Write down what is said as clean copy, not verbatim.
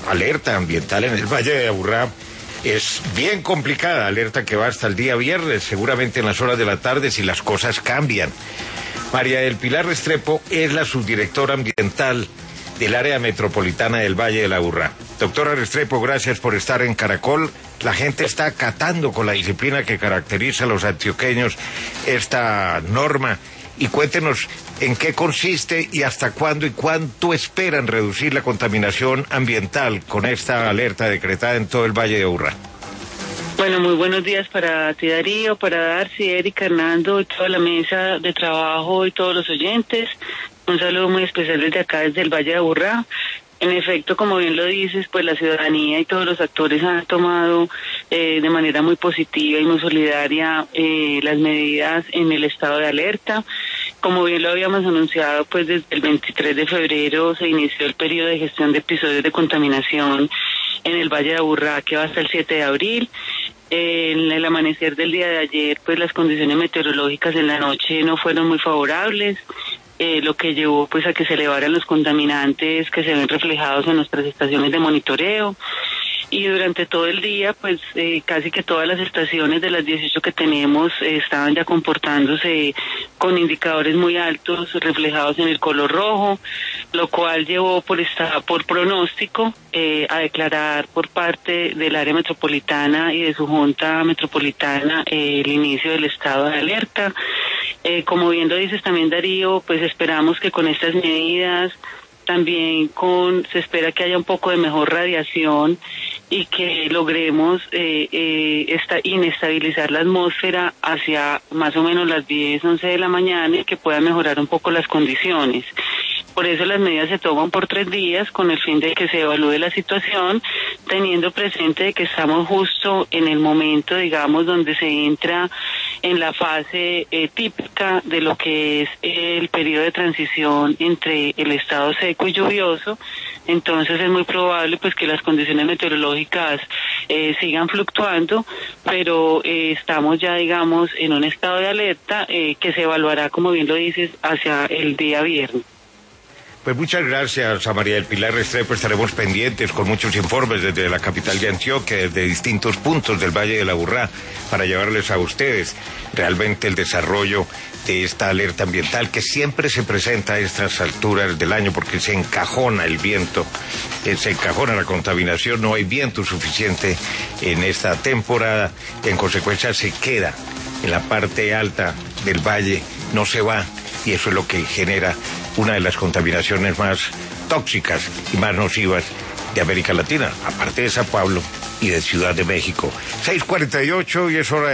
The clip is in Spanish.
alerta ambiental en el Valle de Aburrá es bien complicada, alerta que va hasta el día viernes, seguramente en las horas de la tarde si las cosas cambian. María del Pilar Restrepo es la subdirectora ambiental del área metropolitana del Valle de Aburrá. Doctora Restrepo, gracias por estar en Caracol. La gente está acatando con la disciplina que caracteriza a los antioqueños esta norma. Y cuéntenos en qué consiste y hasta cuándo y cuánto esperan reducir la contaminación ambiental con esta alerta decretada en todo el Valle de Aburrá. Bueno, muy buenos días para ti, Darío, para Darcy, Erika, Hernando, y toda la mesa de trabajo y todos los oyentes. Un saludo muy especial desde acá, desde el Valle de Aburrá. En efecto, como bien lo dices, pues la ciudadanía y todos los actores han tomado de manera muy positiva y muy solidaria las medidas en el estado de alerta. Como bien lo habíamos anunciado, pues desde el 23 de febrero se inició el periodo de gestión de episodios de contaminación en el Valle de Aburrá, que va hasta el 7 de abril. En el amanecer del día de ayer, pues las condiciones meteorológicas en la noche no fueron muy favorables, lo que llevó pues a que se elevaran los contaminantes que se ven reflejados en nuestras estaciones de monitoreo. Y durante todo el día, pues casi que todas las estaciones de las 18 que tenemos estaban ya comportándose con indicadores muy altos reflejados en el color rojo, lo cual llevó por pronóstico a declarar por parte del área metropolitana y de su junta metropolitana el inicio del estado de alerta. Como bien lo dices también, Darío, pues esperamos que con estas medidas también se espera que haya un poco de mejor radiación y que logremos inestabilizar la atmósfera hacia más o menos las 10, 11 de la mañana y que pueda mejorar un poco las condiciones. Por eso las medidas se toman por 3 días con el fin de que se evalúe la situación, teniendo presente de que estamos justo en el momento, digamos, donde se entra en la fase típica de lo que es el periodo de transición entre el estado seco y lluvioso. Entonces es muy probable pues que las condiciones meteorológicas sigan fluctuando, pero estamos ya, digamos, en un estado de alerta que se evaluará, como bien lo dices, hacia el día viernes. Pues muchas gracias a María del Pilar Restrepo. Estaremos pendientes con muchos informes desde la capital de Antioquia, desde distintos puntos del Valle de Aburrá, para llevarles a ustedes realmente el desarrollo de esta alerta ambiental que siempre se presenta a estas alturas del año porque se encajona el viento, se encajona la contaminación, no hay viento suficiente en esta temporada, en consecuencia se queda en la parte alta del valle, no se va, y eso es lo que genera una de las contaminaciones más tóxicas y más nocivas de América Latina, aparte de Sao Paulo y de Ciudad de México. 6:48 y es hora de